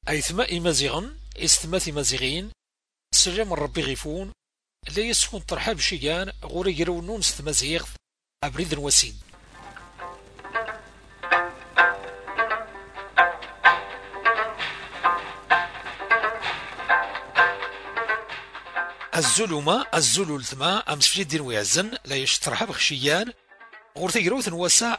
أيثما إمازيغن استماث إمازيغين سلام ربي غيفون لا يسكن ترحاب شيان غوري يرونون ستمازيغ أبريد وسيد. الزلمة الزلول ثما أمس في الدين ويعزن لا يشترحب خشيان غورتي جروث نوسع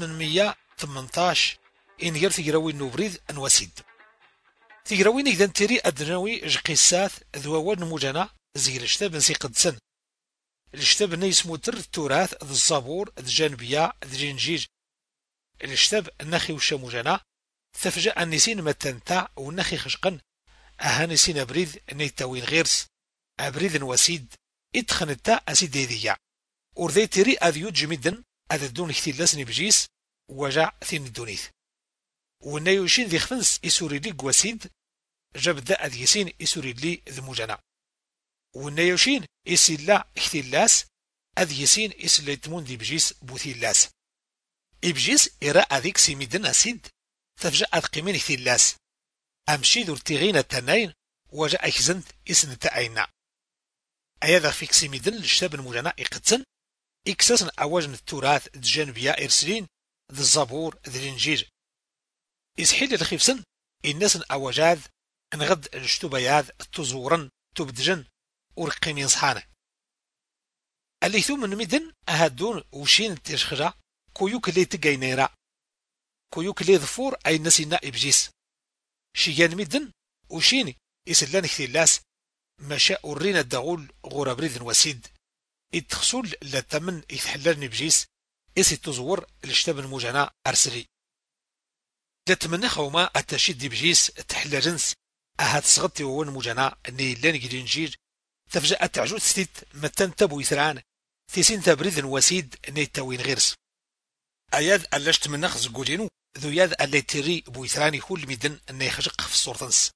818 إن غير تجراوي نوبريد أنوسيد تجراوي نقدر تري أدناوي جقيسات ذووان نموجنا زي الشتاب نسي قدسن الشتاب نيس مدر التراث ذو الزبور ذو الجانبية ذو الجنجيج الشتاب النخي وشاموجنا تفجأ النسين متنتا والنخي خشقن أها نسين أبريد نيتاوين غيرس أبريد وسيد إدخنتا أسيد ديدية ورذي تري أذيود جميدا أذا دون اختلاسني بجيس وجع ثين الدونيث والنيوشين ذي خفنس إسوري لي قواسيد جاب ذا أذيسين إسوري لي ذموجنا والنيوشين إسلا اختلاس أذيسين إسلا تمون ذي بجيس بوثيلاس إبجيس إراء ذيك سيميدن أسيد تفجأ أذقيمين اختلاس أمشي ذو ارتغين التنين وجاء إخزنت إسن تأينا أيضا فيك سيميدن للشتاب المجنى إقتسن إكساسن أواجن التراث الجانبية إرسلين ذي الزبور ذي الإنجيل إسحيل الخيفسن الناس أواجاذ انغد الاشتبياذ التزورن تبدجن ورقيمين صحانه اللي ثم مدن أهدون وشين تشخجا كويوك اللي تقاينيرا كويوك اللي ظفور أي نسينا إبجيس شيان مدن وشين إسلان اختلاس مشاء ورين الدغول غورابريد وسيد التخسول لتمن يتحللني بجيس إسي تزور الاشتاب المجنى أرسلي لتمنى خوما التشيد بجيس تحلى جنس أهات صغطي وون مجنى أني لان جرينجير تفجأ تعجود ستيت متن تبو يثران تيسين تبريد وسيد أني تاوين غيرس أياد ألاش من نخز قولينو ذو ياد ألي تري بو يثراني كل ميدن أني خشق في الصورتنس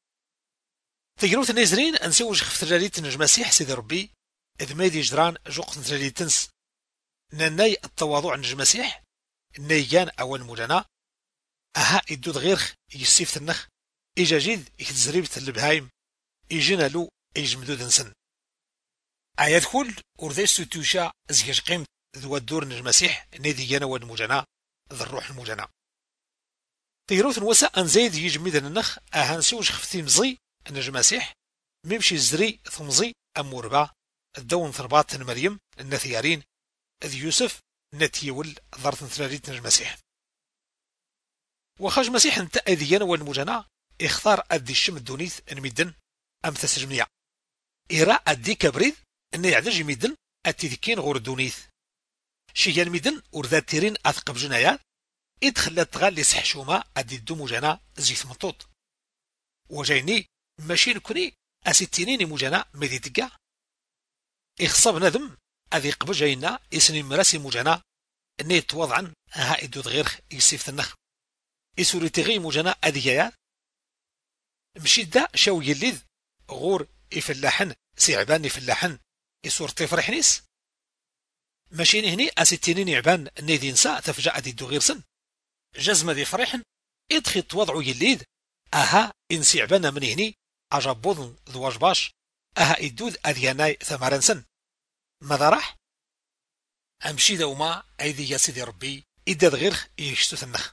تجروت نيزرين أنسوج خفتراليت نجمسيح سيدي ربي إذ ميدي جدران جوق نتراليتنس نناي التواضع نجمسيح نيجان أول مجانا أها إدود غيرخ يسيف النخ إجا جيد يتزريبة البهايم إجينا له إجمدود نسن آيات كل ورديس توشا زيج قيمت ذو الدور نجمسيح نيدي جانا والمجانا ذو الروح المجانا تجروت نوسا أن زيد يجمدن النخ أها نسوج خفتي مزي النجمسيح ميمشي الزري ثمزي أموربا الدون ثربات مريم النثيارين ذي يوسف نتيول ضرط ثلاليت المسيح وخرج مسيح انت اذيان والمجانا اختار ادي الشم الدونيث الميدن ام تسجمنيا إراء ادي كبريد ان يعدج ميدن اتذكين غور الدونيث شيان ميدن ورذات تيرين اثقب جنايات ادخلت تغالي سحشوما ادي الدو مجانا زيث مطوط وجايني ماشي نكوني اسيتينيني مجانا ميدي تقع إخصاب ندم أذي قبل جاينا إسني مراسي مجانا إني توضعا ها إدود غير يسيف النخ إسوري تغي مجانا أذيايا مشيد دا شاو يليذ غور إفلاحن سيعبان إفلاحن إسور تفرحنيس ماشيني هني أسيتينين عبان إني ذي نساء تفجأ أدي دو غير سن جزمة ذي فرحن إدخي توضعو يليذ أها إنسي عبان من هني عجب بوضن ذو باش أها إدود أذياناي ثمارن سن ماذا راح؟ أمشي دوما أيدي يا سيدي ربي إداد غير يشتو النخ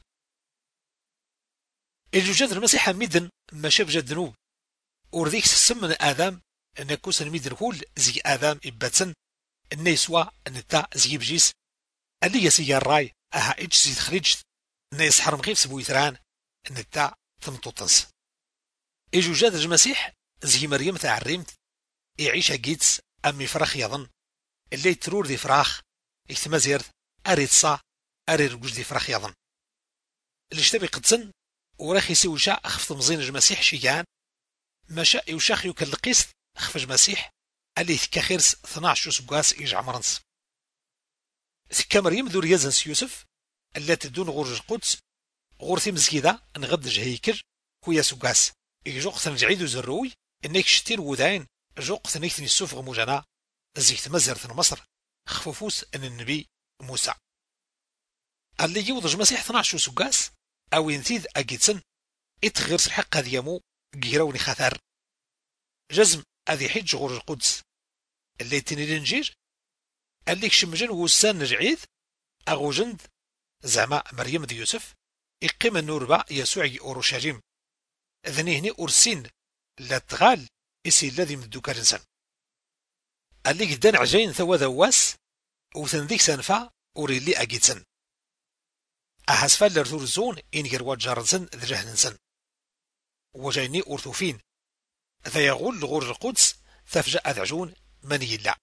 الجوجات المسيح ميدن ما شاف جد ذنوب ورديك السم من آدم أن كوسن ميدن كول زي آدم إباتسن أن يسوى أن تا زي بجيس اللي يسي الراي أها إيش زي تخرجت أن يسحر مخيف سبو يثران أن تا تمطوطنس الجوجات المسيح زي مريم تعرمت يعيش جيتس أمي فرخ يظن اللي ترور ذي فراخ يتمازير أريد صا أريد رجوج ذي فراخ يظن اللي اشتبي قدسن وراخي سي وشاء أخفض مزين المسيح شيان ما شاء يوشاخ يوكل القيس أخفج مسيح اللي ثكا خيرس 12 سبقاس يجع مرنس ثكا مريم ذو ريازنس يوسف اللي تدون غورج القدس غورثي مزكيدة نغدج هيكر كويا سبقاس يجوق ثنجعيدو زروي إنك شتير وذاين جوق ثنيثني السوفغ مجانا زيت مزرث مصر خفوفوس ان النبي موسى اللي يوضج مسيح 12 سقاس او ينثيذ اجيتسن اتغير الحق هذا يمو جيراوني خثر جزم هذه حج غور القدس اللي تنيري نجير قال لك شمجن وسان نجعيد أغو جند زعما مريم دي يوسف إقيم النور با يسوع أورشليم ذني هني أرسين لا تغال إسي الذي من الدكار إنسان قال لك دان عجين ثوا ذواس وثنديك سنفع أوريلي أجيتسن أحسفال لرثورزون إن يرواد جارنسن ذجهن إنسان وجايني أرثوفين ذا يغول لغور القدس ثفجأ أذعجون من يلا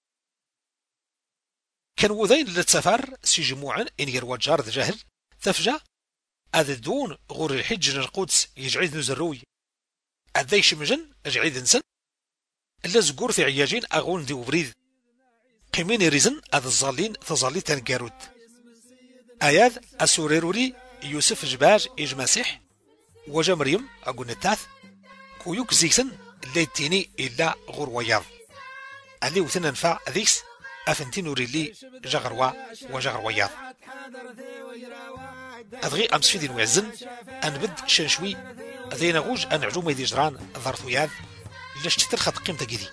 كان وذين للسفر سي جموعا إن يرواد جار ذجهل ثفجأ أذدون غور الحج القدس يجعيد نزروي أذيش مجن أجعيد إنسان إلا زقور في عياجين أغون دي وبريد قيمين ريزن أذ الظالين تظالي تنقارود آياد أسوريروري يوسف جباج إج مسيح وجا مريم أقول نتاث كويوك زيكسن اللي تيني إلا غور وياض اللي وثنا نفع ذيكس أفنتين وريلي جغروا وجغر وياض أضغي أمس في دين وعزن أنبد شنشوي ذي نغوج أن عجوم يدي جران ظرثو ياذ ليش تترخط قيمة جدي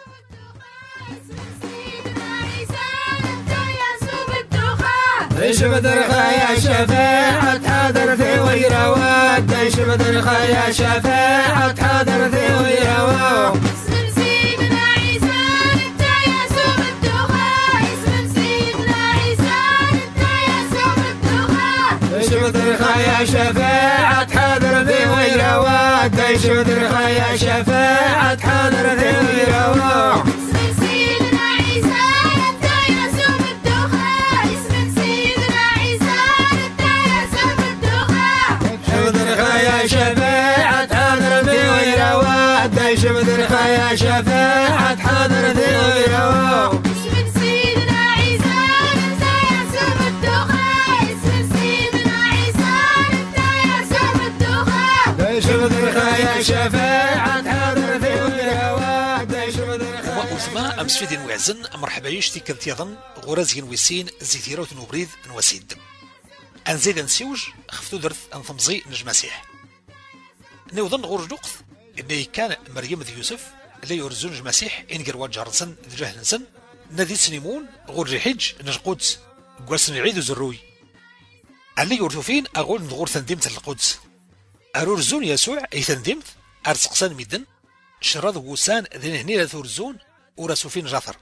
ديش بدر خايا شفاعة حاضر في ويروات ديش بدر خايا شفاعة حاضر في ويروات اسم سيدنا عيسى انت يسوع الدخان اسم سيدنا عيسى انت يسوع الدخان ديش بدر خايا شفاعة حاضر في ويروات ديش بدر خايا شفاعة حاضر في ويروات اسم سيدنا عيسى انت يسوع الدخان اسم سيدنا عيسى انت يسوع الدخان بدر خايا شفاعة حاضر في ويروات ديش بدر خايا شفاعة حاضر في ويروات اسم سيدنا عيسى انت يسوع الدخان اسم سيدنا عيسى انت يسوع الدخان ديش بدر خايا شفاعة حاضر في ويروات ديش بدر خايا وأثما أمس في دين وعزن مرحبا يشتي كنت يظن غرازين ويسين زيتيروت نوبريد نوسيد أنزيد نسيوج خفتو درث أنثمزي نج مسيح نوظن غور جوقث إني كان مريم ذي يوسف اللي يرزون نج مسيح إنجر وجارسن ذي جهنسن نذي سنيمون غور جحج نج قدس قوسن العيد زروي اللي يرثوفين أقول نغور ثندمت القدس أرورزون يسوع أي ثندمت أرسقسان ميدن شراد وسان ذي هني لثورزون ورسوفين جاثر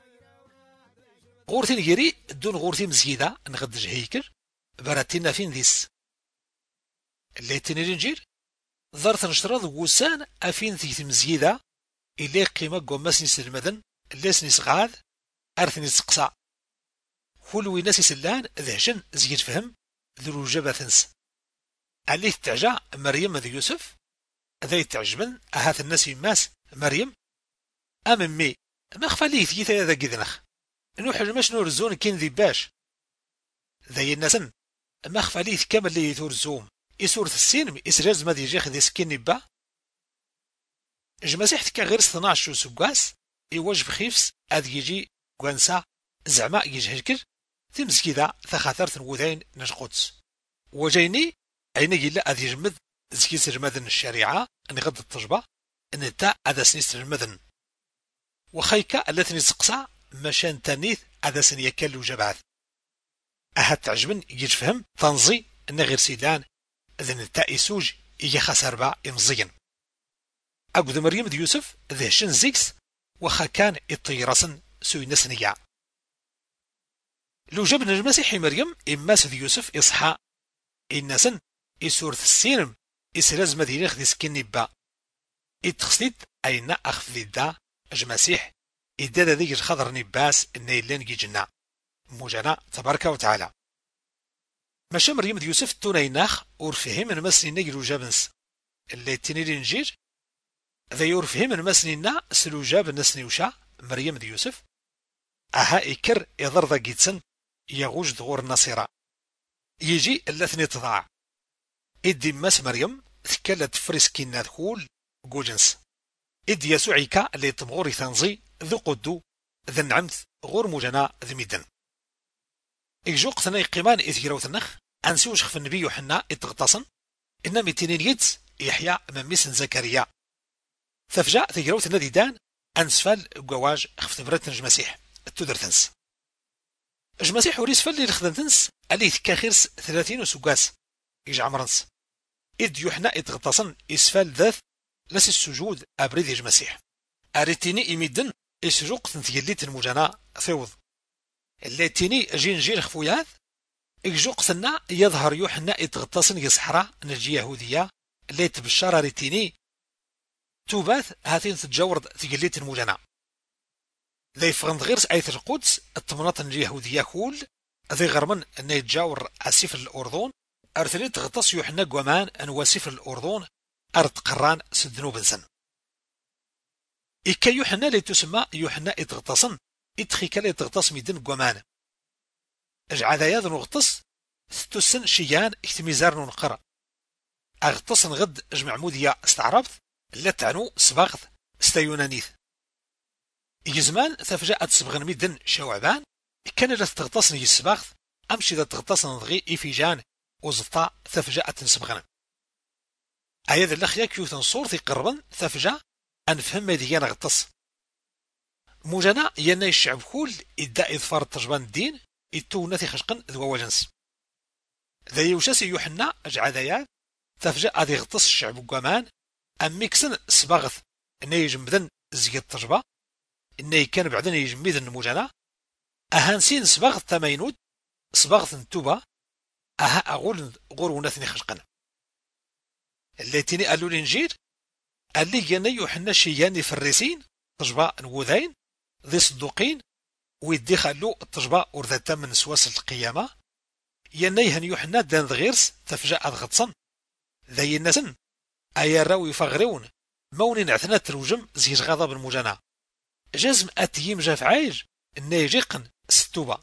غورتين يري دون غورتين مزيدة نغدج هيكل براتينا فين ذيس اللي تنيرنجير ظرت نشتراد وسان أفين ذي مزيدة اللي قيمة قوماس نيس المدن اللي سنيس غاذ أرث نيس قصا كل ناس سلان ذهشن زيد فهم ذو جبا ثنس اللي تعجع مريم ذي يوسف ذي تعجبن أهات الناس يماس مريم أممي ما خفاليه ثيثا ذا قذنخ نوح المش نورزون كين ذي باش ذي الناسن ما خفاليه كامل اللي يثورزوم إسورة السين إسراز ما دي جيخ ذي سكيني با جمسيحت كغير 12 سبقاس يواجب خيفس أذ يجي قوانسا زعما يجي هكر تمسكي ذا ثخاثر ثنوذين نجقودس وجيني أين يلا أذ يجمد زكي سرمذن الشريعة أن غد التجبة أن تا أذا سنيس المذن وخيكا التي نسقسا مشان تانيث أذا سن يكل وجبعث أهد تعجبن يجفهم تنزي أن غير سيلان ذن التا إسوج إيا خسر با إمزيا أقود مريم دي يوسف ذهشن زيكس وخا كان إطيرسن سوي نسنيا لو جبن المسيح مريم إماس دي يوسف إصحى إنسن إسورة السينم إسراز مدينة خدي سكيني با إتخسيد أين أخذ دا المسيح إدادا ذيك الخضر نباس النيلين جيجنا موجانا تبارك وتعالى ماشا مريم دي يوسف تونيناخ ورفهم المسني نجلو جابنس اللي تنيرين جيج ذا يورفهم المسنينا سلو جاب نسني وشا مريم دي يوسف أها إكر إضر ذا جيتسن يغوج ظهور النصيرة يجي اللثني تضاع إدي ماس مريم ثكالت فريسكينا دخول جوجنس إدي يسوعيكا اللي تمغوري ثنزي ذو قدو ذا النعمث غور موجنا ذي ميدن إجوق ثناي قيمان إذ يروث النخ أنسوش خف النبي يوحنا إتغطاسن إنما تنين يدس يحيى مميس زكريا ثفجا تجروت النادي دان أنسفال قواج خفت برات نجمسيح التودرتنس جمسيح وريس فاللي الخدمتنس اللي تكاخيرس 30 وسقاس يجع مرنس إد يوحنا إتغطسن إسفال ذات لس السجود أبريد جمسيح أريتيني إميدن إسجوق تنتيليت المجانا ثوض اللي تيني جين خفويات إجوق ثنا يظهر يوحنا إتغطسن يسحرا نجي يهودية اللي تبشر أريتيني توباث هاتين تتجورد تجليت المجانا ذي فغند غيرس آية القدس الطمنات اليهودية كول ذي غرمن أن يتجاور أسيف الأردن أرثلي تغطس يوحنا قوامان أن واسيف الأردن أرد قران سدنو بنسن إكا يوحنا لي تسمى يوحنا إتغطسن إتخيكا لي تغطس ميدن قوامان اجعاد ياذ نغطس ستسن شيان اكتميزار نقرأ أغطسن غد اجمع موديا استعربت لا تعنو سباغث ستيونانيث يزمان تفجأت صبغن ميدن شوعبان كان لا تغطسن يسباغث أمشي ذا تغطسن ضغي إفيجان وزطا تفجأت صبغن أياد الأخيا كيوثن صورتي قربا تفجأ أنفهم ميديان غطس موجانا يناي الشعب كل إداء إظفار التجبان الدين إتونثي خشقن ذو وجنس ذا يوشاسي يوحنا أجعاديان تفجأ أذي غطس الشعب قوامان أميكسن سباغث إنه يجمدن زي التجبة إنه كان بعدين يجمدن موجانا أهانسين سباغث تمينود سباغث نتوبة أها أقول غورونثني خشقن اللي تيني قالوا الإنجيل اللي جانا يوحنا شياني فريسين تجبة نوذين ذي صدوقين ويدي خلو التجبة ورذتا من سواس القيامة ينيهن يوحنا دان غيرس تفجأ أضغطسن ذي النسن أيا راو يفغرون مونين اعتنا تروجم زيج غضب المجانا جزم أتيم جاف عايج إنه يجيقن ستوبة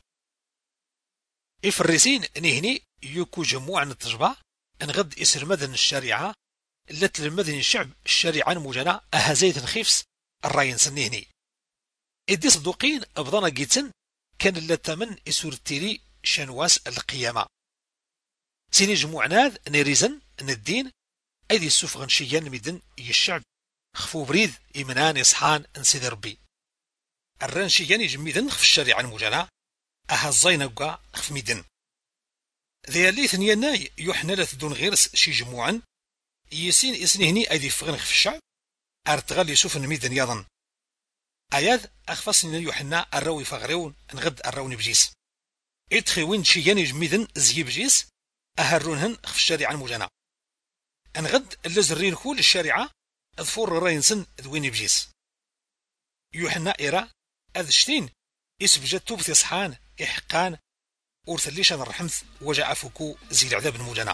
إفرسين نهني يكو جموع عن التجبة انغد إسر مدن الشريعة التي المدن الشعب الشريعة المجانا أهزيت نخيفس الراين سنهني إدي صدوقين أبضانا جيتسن كان اللتامن إسور التيري شانواس القيامة سيني جموعناذ نيريزن ان الدين ايدي السفغن شيان ميدن الشعب خفو بريد إيمنان يصحان انسيد ربي الران شيان يجميدن خف الشريعة المجانا أها الزينوكا خف ميدن ذي اللي ثنيناي يوحنا لا تدون غيرس شي جموعا يسين اسنهني ايدي فغن خف الشعب ارتغال يسوفن ميدن يظن اياد اخفصني يوحنا الراوي فغريون نغد الراوني بجيس ادخي وين شيان يجميدن زي بجيس أهرونهن خف الشريعة المجانا انغد اللي كل الشريعة اذفور راينسن ذويني بجيس يوحنا إيرا أذشتين إسبجت توبت يصحان إحقان أورثليشان الرحمث وجاء فكو زي العذاب المجانا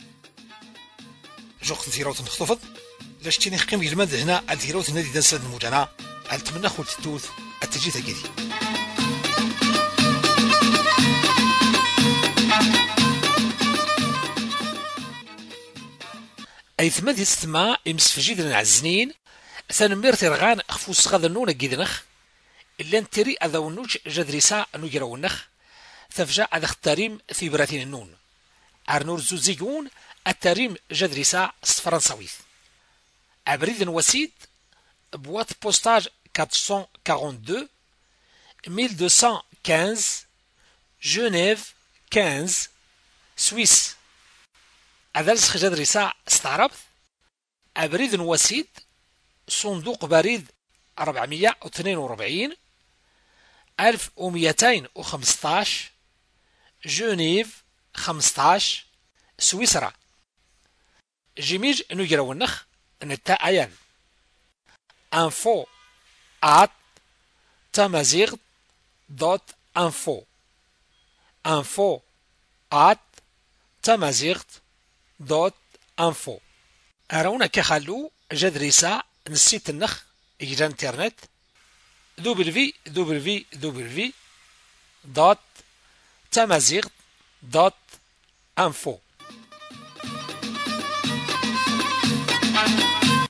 جوخت ثيروت نخطفت لاشتيني خيم يلمد هنا الثيروت النادي دنسد المجانا ألتمنى خلت التوث التجيث أكيدي أي ثماد يستمع إمسفجيد العزنين ثانمير ترغان خفوس غاذنون جيدنخ إلا نتري أذونوش جدريسا نجرونخ ثفجا أذا اختاريم في براتين النون أرنور زوزيون التاريم جدريسا فرنساويث أبريد وسيد بوات بوستاج 442 1215 جنيف 15 سويس أذلس جدريسا استعربت أبريد وسيد صندوق بريد 442 1215 جنيف 15 سويسرا جيميج نجرونخ نتا أيان info at tamazigh.info info at tamazigh.info أرونا كخلو جدريسا نسيت النخ إجرى انترنت www.tamazigh.info